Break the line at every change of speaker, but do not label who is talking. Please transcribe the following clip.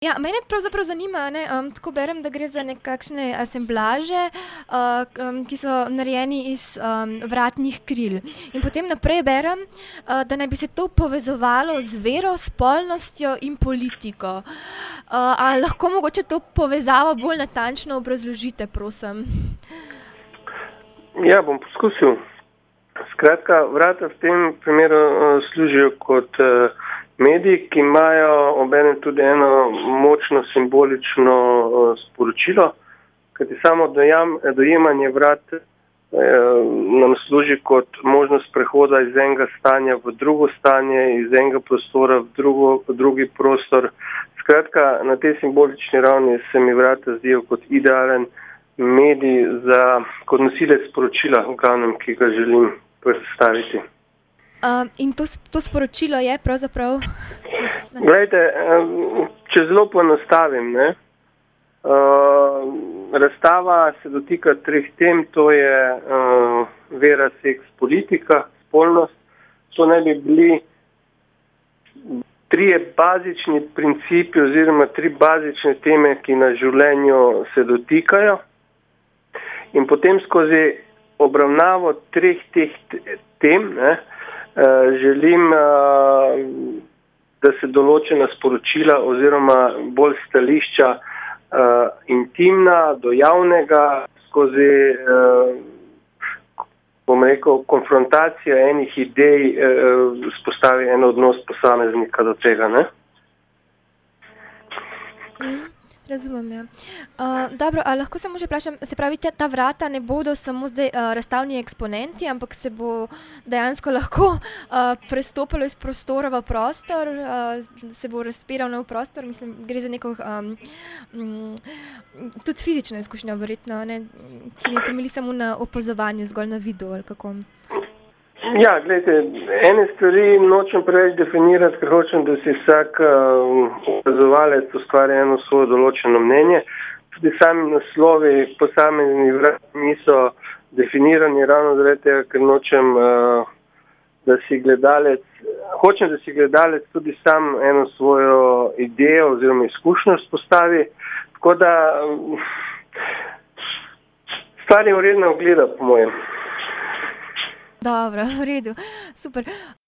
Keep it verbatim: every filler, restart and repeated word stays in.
Ja, mene pravzaprav zanima, ne, um, tako berem, da gre za nekakšne asemblaže, uh, um, ki so narejeni iz um, vratnih kril. In potem naprej berem, uh, da naj bi se to povezovalo z vero, spolnostjo in politiko. Uh, a lahko mogoče to povezavo bolj natančno obrazložite, prosim?
Ja, bom poskusil. Skratka, vrata v tem primeru uh, služijo kot uh, mediji, ki imajo obenem tudi eno močno simbolično uh, sporočilo, kajti samo dojam, dojemanje vrat uh, nam služi kot možnost prehoda iz enega stanja v drugo stanje, iz enega prostora v, drugo, v drugi prostor. Skratka, na tej simbolični ravni se mi vrata zdijo kot idealen medij za, kot nosilec sporočila, v glavnem, ki ga želim predstaviti.
Um, in to, to sporočilo je pravzaprav?
Glejte, če zelo poenostavim, ne, uh, razstava se dotika treh tem, to je uh, vera, seks, politika, spolnost. To naj bi bili trije bazični principi oziroma tri bazične teme, ki na življenju se dotikajo. In potem skozi obravnavo treh teh tem, ne, želim, da se določena sporočila oziroma bolj stališča intimna do javnega skozi, bom rekel, konfrontacija enih idej spostavi en odnos posameznika do tega, ne?
Razumem, ja. Uh, dobro, a lahko samo še vprašam, se pravi, te, ta vrata ne bodo samo zdaj uh, razstavni eksponenti, ampak se bo dejansko lahko uh, prestopilo iz prostora v prostor, uh, se bo razpiral nov prostor, mislim, gre za neko um, um, tudi fizično izkušnjo, verjetno, ne, ki ne temelji samo na opazovanju, zgolj na vidu, ali kako?
Ja, gledajte, ene stvari nočem preveč definirati, ker hočem, da si vsak opazovalec uh, ustvari eno svoje določeno mnenje. Tudi sami naslovi posameznih vrat niso definirani ravno zaradi tega, ker nočem, uh, da si gledalec, hočem, da si gledalec tudi sam eno svojo idejo oziroma izkušnjo spostavi. Tako da um, stvar je vredna ogleda, po mojem.
Dobro, v redu, super.